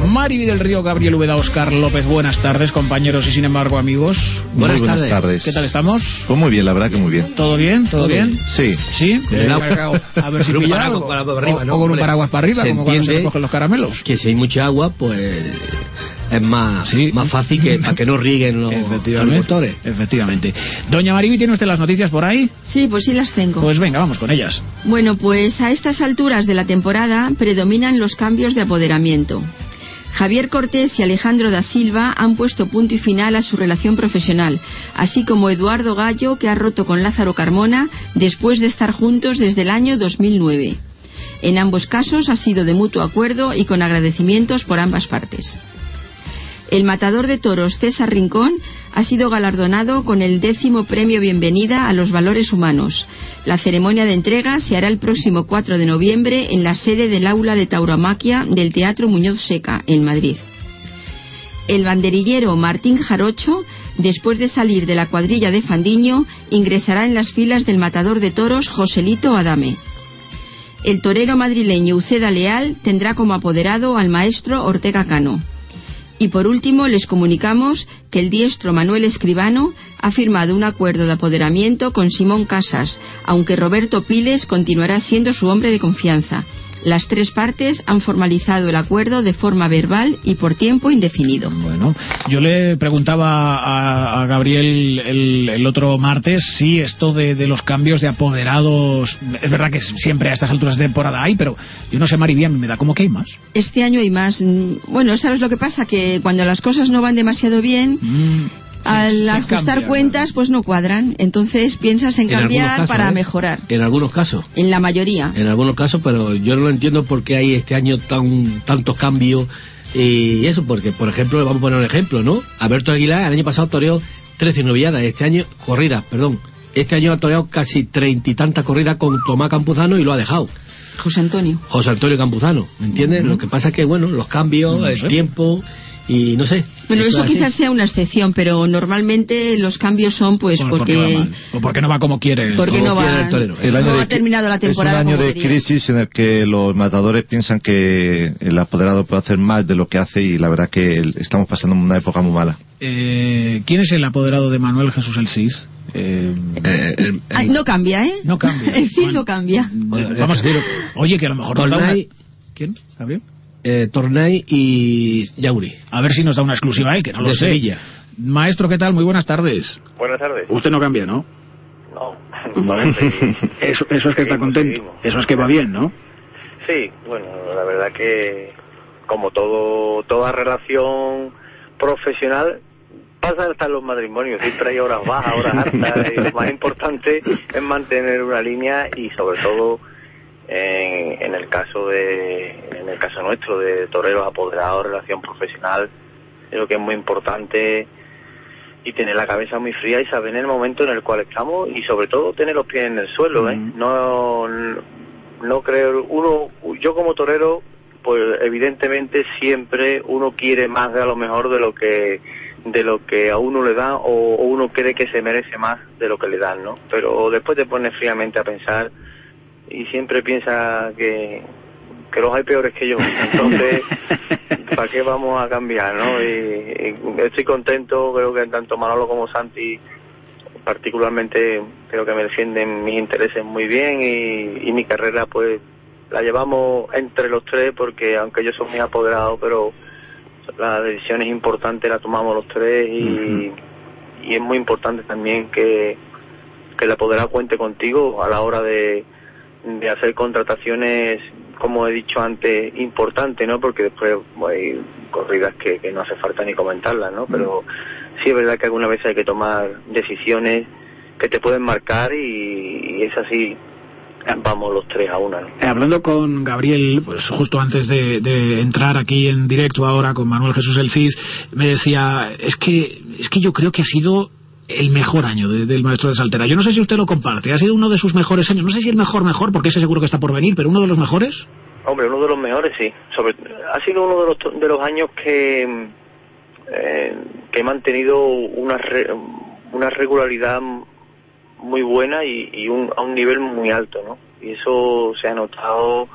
Mariby del Río, Gabriel Úbeda, Óscar López. Buenas tardes, compañeros y sin embargo amigos. Buenas tardes. ¿Qué tal estamos? Pues muy bien, la verdad que muy bien. ¿Todo bien? ¿Todo bien? Sí. ¿Sí? A ver si con un pilla paraguas algo. para arriba, ¿no? O con un paraguas para arriba, Se como cuando se entiende recogen los caramelos. que si hay mucha agua, pues es más fácil que para que no rieguen los motores. Efectivamente. Doña Mariby, ¿tiene usted las noticias por ahí? Sí, pues sí las tengo. Pues venga, vamos con ellas. Bueno, pues a estas alturas de la temporada predominan los cambios de apoderamiento. Javier Cortés y Alejandro da Silva han puesto punto y final a su relación profesional, así como Eduardo Gallo, que ha roto con Lázaro Carmona después de estar juntos desde el año 2009. En ambos casos ha sido de mutuo acuerdo y con agradecimientos por ambas partes. El matador de toros César Rincón ha sido galardonado con el 10º premio Bienvenida a los Valores Humanos. La ceremonia de entrega se hará el próximo 4 de noviembre en la sede del Aula de Tauromaquia del Teatro Muñoz Seca, en Madrid. El banderillero Martín Jarocho, después de salir de la cuadrilla de Fandiño, ingresará en las filas del matador de toros Joselito Adame. El torero madrileño Uceda Leal tendrá como apoderado al maestro Ortega Cano. Y por último les comunicamos que el diestro Manuel Escribano ha firmado un acuerdo de apoderamiento con Simón Casas, aunque Roberto Piles continuará siendo su hombre de confianza. Las tres partes han formalizado el acuerdo de forma verbal y por tiempo indefinido. Bueno, yo le preguntaba a Gabriel el otro martes si esto de los cambios de apoderados, es verdad que siempre a estas alturas de temporada hay, pero yo no sé, Mariby, a mí me da como que hay más. Este año hay más. Bueno, ¿sabes lo que pasa? Que cuando las cosas no van demasiado bien... Al ajustar cuentas, pues no cuadran. Entonces piensas en cambiar casos, para mejorar. En algunos casos. En la mayoría. En algunos casos, pero yo no entiendo por qué hay este año tantos cambios. Y eso, porque, por ejemplo, vamos a poner un ejemplo, ¿no? Alberto Aguilar el año pasado toreó 13 novilladas. Este año ha toreado casi 30 y tantas corridas con Tomás Campuzano y lo ha dejado. José Antonio Campuzano, ¿me entiendes? Lo que pasa es que, bueno, los cambios, el tiempo... Y no sé. Bueno, eso quizás sea una excepción, pero normalmente los cambios son pues porque o porque no va como quiere. Porque no va el torero. No ha terminado la temporada. Es un año de crisis en el que los matadores piensan que el apoderado puede hacer más de lo que hace y la verdad que estamos pasando una época muy mala. ¿Quién es el apoderado de Manuel Jesús el Cis? No cambia, ¿eh? No cambia. El Cis no cambia. Vamos a decir, oye, que a lo mejor nos da una... ¿Quién? ¿Gabriel? Tornay y Yauri. A ver si nos da una exclusiva ahí, que no lo sé. Sevilla. Maestro, ¿qué tal? Muy buenas tardes. Buenas tardes. Usted no cambia, ¿no? No, normalmente. Eso es que está contento. Eso es que va bien, ¿no? Sí, bueno, la verdad que como toda relación profesional pasa hasta en los matrimonios. Siempre hay horas bajas, horas altas, y lo más importante es mantener una línea y sobre todo en el caso nuestro de toreros apoderados, relación profesional, creo que es muy importante y tener la cabeza muy fría y saber en el momento en el cual estamos y sobre todo tener los pies en el suelo. No creo yo como torero, pues evidentemente siempre uno quiere más de a lo mejor de lo que a uno le dan o uno cree que se merece más de lo que le dan, ¿no? Pero después te pones fríamente a pensar y siempre piensa que los hay peores que yo, entonces ¿para qué vamos a cambiar, no? Y estoy contento, creo que tanto Manolo como Santi particularmente creo que me defienden mis intereses muy bien y mi carrera pues la llevamos entre los tres porque aunque yo soy muy apoderado, pero la decisión es importante, la tomamos los tres y es muy importante también que el apoderado cuente contigo a la hora de hacer contrataciones, como he dicho antes, importantes, ¿no? Porque después hay corridas que no hace falta ni comentarlas, ¿no? Pero sí es verdad que alguna vez hay que tomar decisiones que te pueden marcar y es así, vamos los tres a una, ¿no? Hablando con Gabriel, pues justo antes de entrar aquí en directo ahora con Manuel Jesús el Cis, me decía, es que yo creo que ha sido el mejor año del maestro de Saltera. Yo no sé si usted lo comparte. Ha sido uno de sus mejores años. No sé si el mejor, porque ese seguro que está por venir, pero uno de los mejores. Hombre, uno de los mejores, sí. Ha sido uno de los años que he mantenido una regularidad muy buena y a un nivel muy alto, ¿no? Y eso se ha notado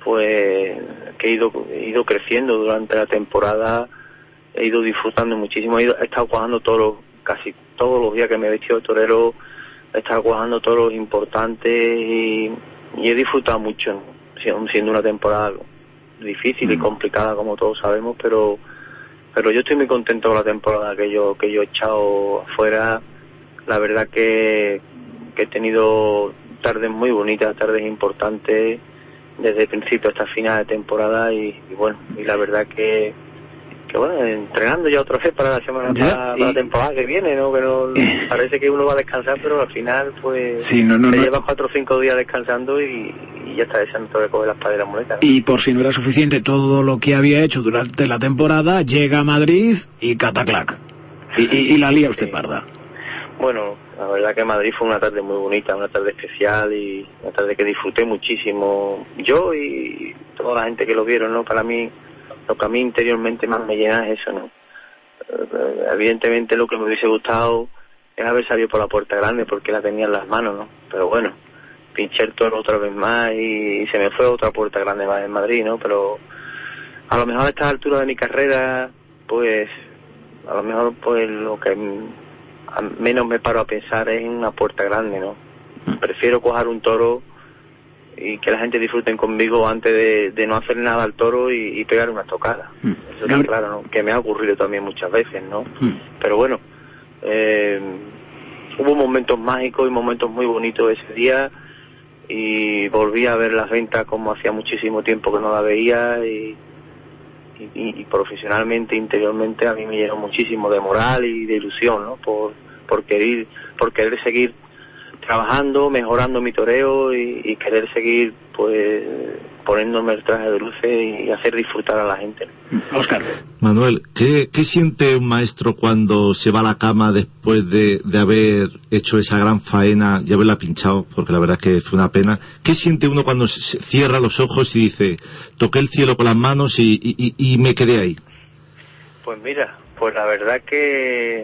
pues que he ido creciendo durante la temporada, he ido disfrutando muchísimo, he estado cuajando casi todos los días que me he vestido de torero, he estado cuajando toros importantes y he disfrutado mucho, ¿no? Siendo una temporada difícil y complicada como todos sabemos, pero yo estoy muy contento con la temporada que yo he echado afuera. La verdad que he tenido tardes muy bonitas, tardes importantes desde el principio hasta el final de temporada y bueno, y la verdad que bueno, entrenando ya otra vez para la temporada que viene, ¿no? Que no parece que uno va a descansar, pero al final pues sí, no. lleva 4 o 5 días descansando y ya está deseando de coger las espadas y las muletas, ¿no? Y por si no era suficiente todo lo que había hecho durante la temporada, llega a Madrid y cataclac. Y la lía usted parda. Bueno, la verdad que Madrid fue una tarde muy bonita, una tarde especial y una tarde que disfruté muchísimo yo y toda la gente que lo vieron, ¿no? Para mí, lo que a mí interiormente más me llena es eso, ¿no? Evidentemente lo que me hubiese gustado es haber salido por la puerta grande porque la tenía en las manos, ¿no? Pero bueno, pinché el toro otra vez más y se me fue otra puerta grande más en Madrid, ¿no? Pero a lo mejor a esta altura de mi carrera, pues a lo mejor pues lo que menos me paro a pensar es en una puerta grande, ¿no? Prefiero coger un toro y que la gente disfruten conmigo antes de no hacer nada al toro y pegar una tocada. Eso está claro, ¿no? Que me ha ocurrido también muchas veces, ¿no? Pero bueno, hubo momentos mágicos y momentos muy bonitos ese día y volví a ver las ventas como hacía muchísimo tiempo que no la veía y profesionalmente, interiormente a mí me llenó muchísimo de moral y de ilusión, ¿no? Por querer seguir trabajando, mejorando mi toreo y querer seguir pues poniéndome el traje de luces y hacer disfrutar a la gente. Óscar. Manuel, ¿qué siente un maestro cuando se va a la cama después de haber hecho esa gran faena y haberla pinchado? Porque la verdad es que fue una pena. ¿Qué siente uno cuando cierra los ojos y dice, toqué el cielo con las manos y me quedé ahí? Pues mira, pues la verdad que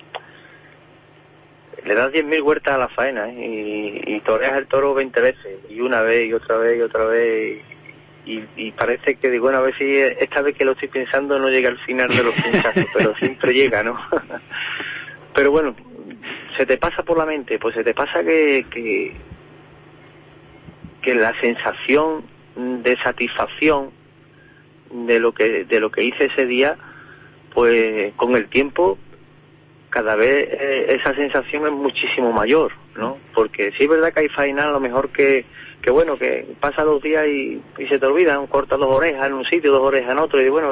le das 10.000 vueltas a la faena, ¿eh? y toreas el toro 20 veces, y una vez, y otra vez, y otra vez, y parece que digo, bueno, a ver si esta vez que lo estoy pensando no llega al final de los pinchazos, pero siempre llega, ¿no? Pero bueno, se te pasa por la mente, pues se te pasa que la sensación de satisfacción de lo que hice ese día, pues con el tiempo cada vez esa sensación es muchísimo mayor, ¿no? Porque sí es verdad que hay faenas a lo mejor que bueno, que pasan los días y se te olvidan, cortas 2 orejas en un sitio, 2 orejas en otro, y bueno,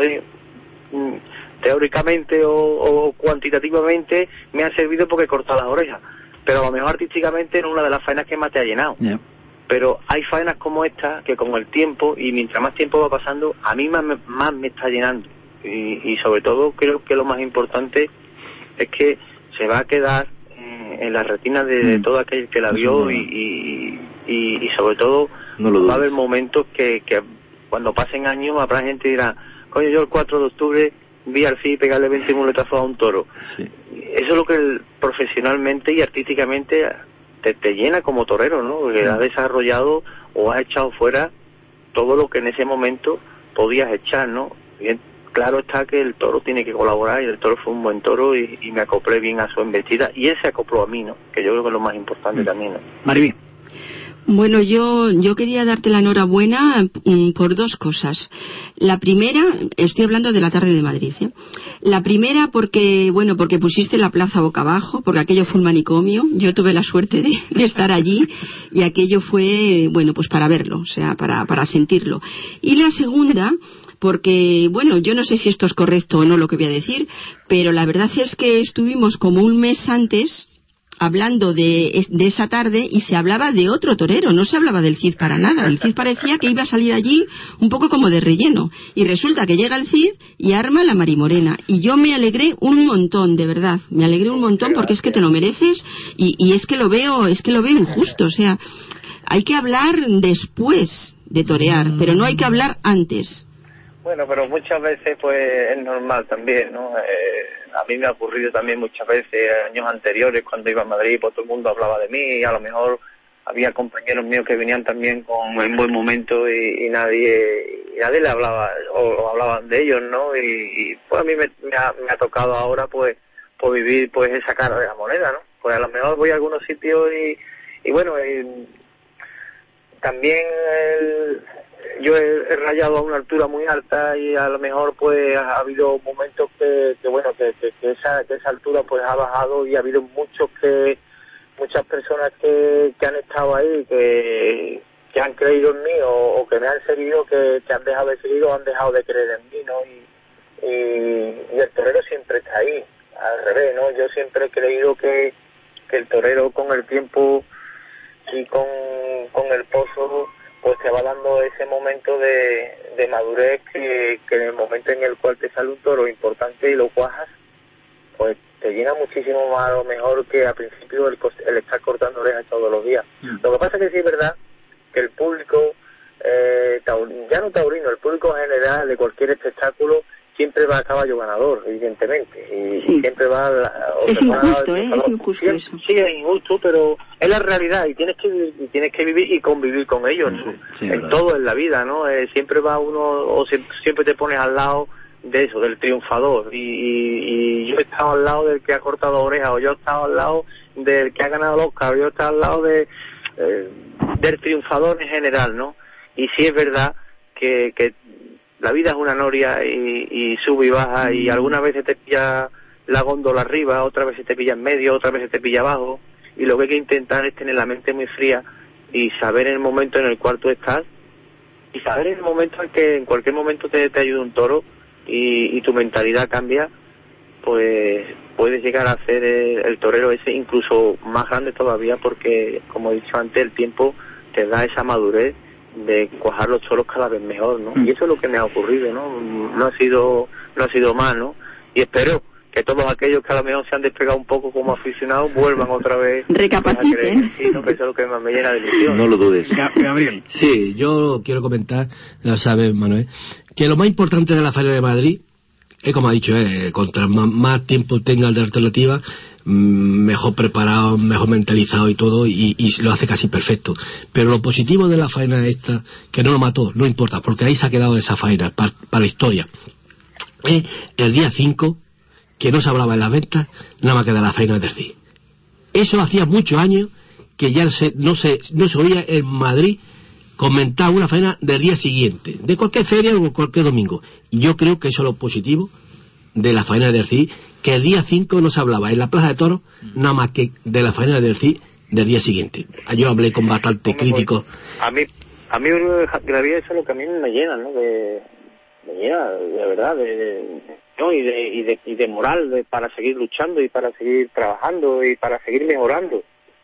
teóricamente o cuantitativamente me ha servido porque he cortado las orejas, pero a lo mejor artísticamente no es una de las faenas que más te ha llenado. Yeah. Pero hay faenas como esta que con el tiempo, y mientras más tiempo va pasando, a mí más me está llenando, y sobre todo creo que lo más importante es que se va a quedar en la retina de todo aquel que la vio y sobre todo va a haber momentos que cuando pasen años habrá gente que dirá, coño, yo el 4 de octubre vi al Cid pegarle 20 muletazos a un toro. Sí. Eso es lo que profesionalmente y artísticamente te llena como torero, ¿no? Porque has desarrollado o has echado fuera todo lo que en ese momento podías echar, ¿no? Bien, claro está que el toro tiene que colaborar y el toro fue un buen toro y me acoplé bien a su embestida y él se acopló a mí, ¿no? Que yo creo que es lo más importante también, ¿no? Maribí. Bueno, yo quería darte la enhorabuena por 2 cosas. La primera, estoy hablando de la tarde de Madrid, ¿eh? La primera porque pusiste la plaza boca abajo, porque aquello fue un manicomio. Yo tuve la suerte de estar allí y aquello fue, bueno, pues para verlo, o sea, para sentirlo. Y la segunda, porque, bueno, yo no sé si esto es correcto o no lo que voy a decir, pero la verdad es que estuvimos como un mes antes hablando de esa tarde y se hablaba de otro torero, no se hablaba del Cid para nada. El Cid parecía que iba a salir allí un poco como de relleno y resulta que llega el Cid y arma la Marimorena y yo me alegré un montón, de verdad, me alegré un montón porque es que te lo mereces y es que lo veo injusto, o sea, hay que hablar después de torear, pero no hay que hablar antes. Bueno, pero muchas veces pues es normal también, ¿no? A mí me ha ocurrido también muchas veces, años anteriores, cuando iba a Madrid, pues todo el mundo hablaba de mí y a lo mejor había compañeros míos que venían también en buen momento y nadie le hablaba o hablaban de ellos, ¿no? Y pues a mí me ha tocado ahora pues vivir pues esa cara de la moneda, ¿no? Pues a lo mejor voy a algunos sitios y bueno, también yo he rayado a una altura muy alta y a lo mejor pues ha habido momentos que esa altura pues ha bajado y ha habido muchas personas que han estado ahí, que han creído en mí o que me han seguido, que han dejado de seguir o han dejado de creer en mí, ¿no? Y el torero siempre está ahí, al revés, ¿no? Yo siempre he creído que el torero con el tiempo y con el pozo pues te va dando ese momento de madurez que en el momento en el cual te sale un toro importante y lo cuajas, pues te llena muchísimo más a lo mejor que al principio el estar cortando orejas todos los días. Lo que pasa es que sí es verdad que el público, ya no taurino, el público en general de cualquier espectáculo siempre va a caballo ganador, evidentemente, y siempre va es injusto, es injusto eso. Sí, es injusto, pero es la realidad y tienes que vivir y convivir con ellos, ¿no? Sí, en todo en la vida, ¿no? Siempre va uno, o siempre te pones al lado de eso, del triunfador, y yo he estado al lado del que ha cortado orejas, o yo he estado al lado del que ha ganado el Oscar, o yo he estado al lado del triunfador en general, ¿no? Y sí es verdad que la vida es una noria y sube y baja, y algunas veces te pilla la góndola arriba, otras veces te pilla en medio, otras veces te pilla abajo, y lo que hay que intentar es tener la mente muy fría y saber en el momento en el cual tú estás, y saber en el momento en que en cualquier momento te ayude un toro y tu mentalidad cambia, pues puedes llegar a ser el torero ese incluso más grande todavía, porque como he dicho antes, el tiempo te da esa madurez de cuajar los toros cada vez mejor, ¿no? Y eso es lo que me ha ocurrido, ¿no? No ha sido mal, ¿no? Y espero que todos aquellos que a lo mejor se han despegado un poco como aficionados vuelvan otra vez recapaciten, sí, ¿no? Que eso es lo que más me llena de ilusión. No lo dudes. Gabriel. Sí, yo quiero comentar, lo sabes, Manuel, que lo más importante de la Feria de Madrid es, como ha dicho, contra más tiempo tenga el de alternativa, mejor preparado, mejor mentalizado y todo, y lo hace casi perfecto. Pero lo positivo de la faena esta, que no lo mató, no importa, porque ahí se ha quedado esa faena para la historia, es el día 5, que no se hablaba en las ventas, nada más que de la faena de Ercilla. Eso hacía muchos años que ya no se oía en Madrid comentar una faena del día siguiente, de cualquier feria o cualquier domingo. Y yo creo que eso es lo positivo de la faena de Ercilla, que el día 5 no se hablaba en la Plaza de Toros nada más que de la faena de Ercilla del día siguiente. Yo hablé con bastante críticos. A mí Gabriel, eso es lo que a mí me llena, ¿no? Me llena, de verdad, y de moral, para seguir luchando y para seguir trabajando y para seguir mejorando.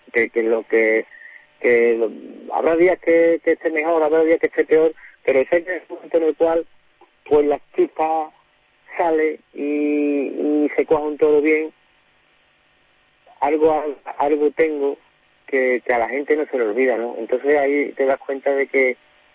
Habrá días que esté mejor, habrá días que esté peor, pero ese es el momento en el cual pues la chispa sale y se cuaja un todo bien. Algo tengo que a la gente no se le olvida, ¿no? Entonces ahí te das cuenta de que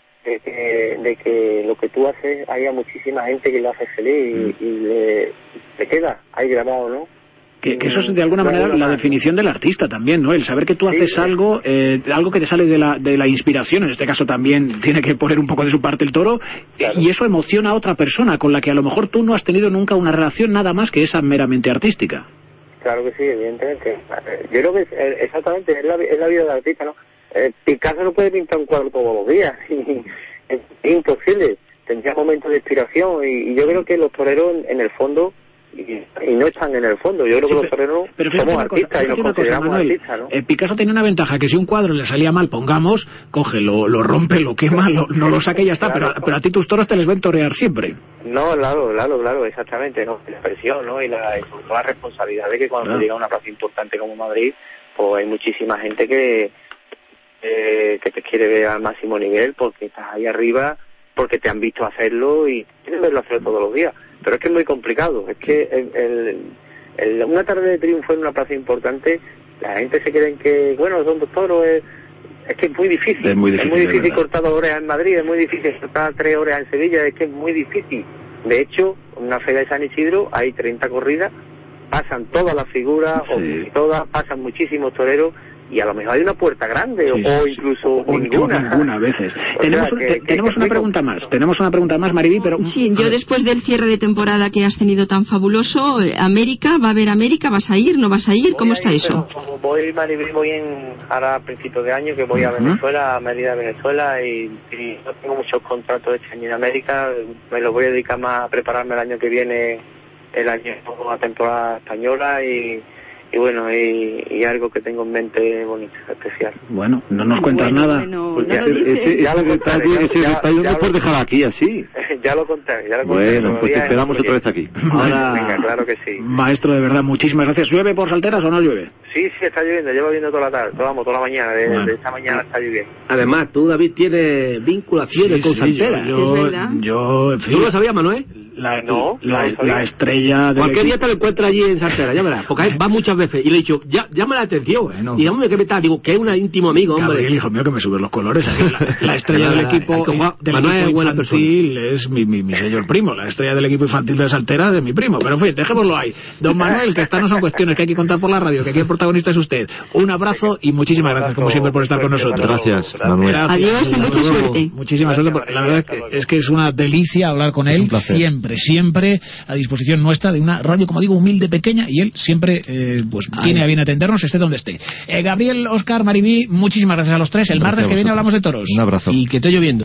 lo que tú haces, hay a muchísima gente que lo hace feliz y le queda ahí grabado, ¿no? Que eso es de alguna manera la definición del artista también, ¿no? El saber que tú haces algo que te sale de la inspiración, en este caso también tiene que poner un poco de su parte el toro, claro. Y eso emociona a otra persona con la que a lo mejor tú no has tenido nunca una relación nada más que esa meramente artística. Claro que sí, evidentemente. Yo creo que exactamente es la vida del artista, ¿no? Picasso no puede pintar un cuadro todos los días, es imposible. Tendría momentos de inspiración y yo creo que los toreros en el fondo y no están en el fondo. Yo creo que los toreros somos artistas y nos consideramos artistas, ¿no? Picasso tenía una ventaja, que si un cuadro le salía mal, pongamos, coge, lo rompe, lo quema, no lo saca y ya está, claro, pero a ti tus toros te les ven torear siempre. No, claro, exactamente, ¿no? La presión, ¿no? Y sobre todo la responsabilidad de que cuando se llega a una plaza importante como Madrid, pues hay muchísima gente que te quiere ver al máximo nivel porque estás ahí arriba, porque te han visto hacerlo y quieren verlo hacer todos los días. Pero es que es muy complicado, es que una tarde de triunfo en una plaza importante, la gente se cree que, bueno, son dos toros, es que es muy difícil. Es muy difícil cortar 2 horas en Madrid, es muy difícil cortar 3 horas en Sevilla, es que es muy difícil. De hecho, en una feria de San Isidro hay 30 corridas, pasan todas las figuras, o todas, pasan muchísimos toreros, y a lo mejor hay una puerta grande o incluso ninguna a veces. Tenemos una pregunta más, Mariví, pero sí, yo después del cierre de temporada que has tenido tan fabuloso, América, ¿va a haber América? ¿Vas a ir? ¿No vas a ir? ¿Cómo está eso? Voy, Mariví, ahora a principios de año, que voy a Venezuela, a Mérida, Venezuela, y no tengo muchos contratos este año en América. Me lo voy a dedicar más a prepararme el año que viene, la temporada española, y bueno, y algo que tengo en mente bonito, especial. Bueno, no nos cuentas nada. Ese detalle no puedes dejar aquí así. Ya lo conté. Bueno, pues te esperamos otra vez aquí. Ahora, venga, claro que sí. Maestro, de verdad, muchísimas gracias. ¿Llueve por Salteras o no llueve? Sí, está lloviendo, lleva lloviendo toda la tarde, toda la mañana, de esta mañana está lloviendo. Además, tú, David, tienes vinculaciones con Salteras. Es verdad. Yo, en fin, ¿Tú lo sabías, Manuel? La estrella de cualquier día te lo encuentras allí en Saltera, ya verás, porque va muchas veces y le he dicho, llama la atención, y hombre, ¿qué me está? Digo, que es un íntimo amigo, hombre. Gabriel, hijo mío, que me sube los colores. La estrella del equipo infantil es mi señor primo. La estrella del equipo infantil de Saltera es mi primo, pero en fin, dejémoslo ahí. Don Manuel, que estas no son cuestiones que hay que contar por la radio, que aquí el protagonista es usted. Un abrazo y muchísimas gracias, como siempre, por estar con nosotros. Gracias, Manuel. Gracias. Adiós y mucha suerte. Muchísima suerte, porque la verdad es que es una delicia hablar con él, siempre a disposición nuestra, de una radio, como digo, humilde, pequeña, y él siempre tiene a bien atendernos, esté donde esté. Gabriel, Óscar, Mariví, muchísimas gracias a los tres. El martes que viene hablamos de toros. Un abrazo. Y que esté lloviendo.